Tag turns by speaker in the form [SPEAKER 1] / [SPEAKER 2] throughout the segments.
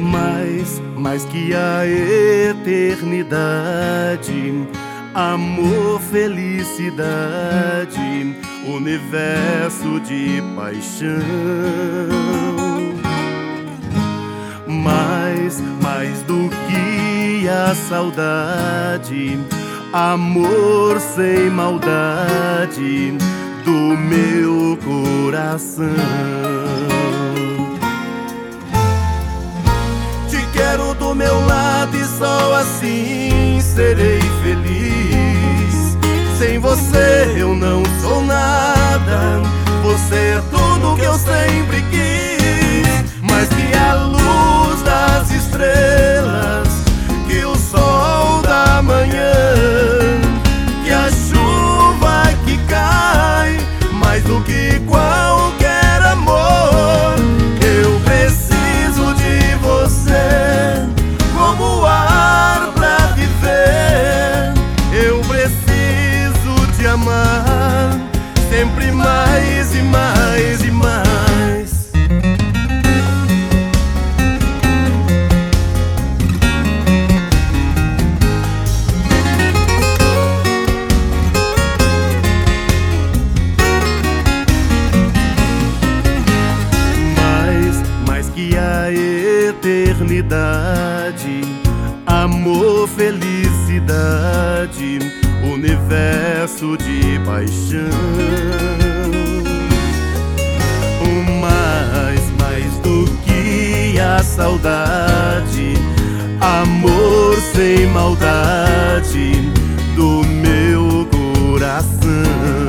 [SPEAKER 1] Mais que a eternidade, amor, felicidade, universo de paixão. Mais do que a saudade, amor sem maldade do meu coração. Te quero do meu lado e só assim serei feliz. Sem você eu não sou nada, você é tudo que eu sempre quis. Mais que a luz das estrelas, que o sol da manhã, que a chuva que cai, mais do que qualquer amor. Eu preciso de você como ar pra viver. Eu preciso te amar sempre mais e mais e mais. Eternidade, amor, felicidade, universo de paixão. Mais do que a saudade, amor sem maldade do meu coração.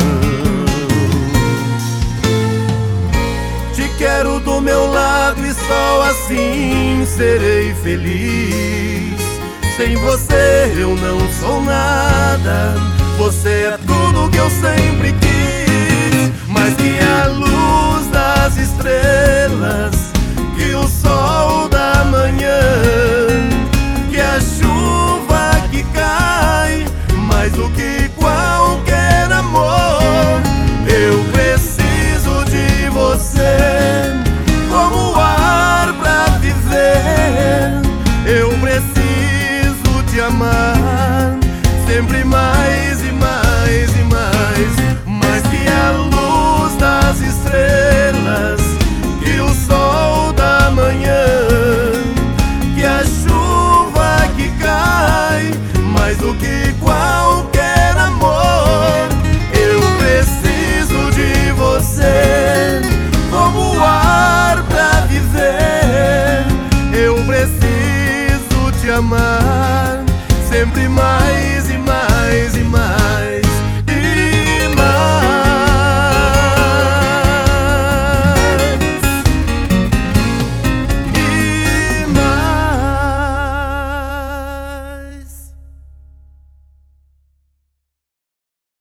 [SPEAKER 1] Te quero do meu lado e só assim serei feliz. Sem você eu não sou nada, você é tudo que eu sempre quis. Mais que a luz das estrelas, que o sol da manhã, que a chuva que cai, mais do que qualquer amor. Eu preciso de você como ar pra viver. Eu preciso te amar sempre mais e mais e mais. Mais que a luz das estrelas, que o sol da manhã, que a chuva que cai, mais do que qualquer amor. Eu preciso de você como ar pra viver. Eu preciso te amar sempre mais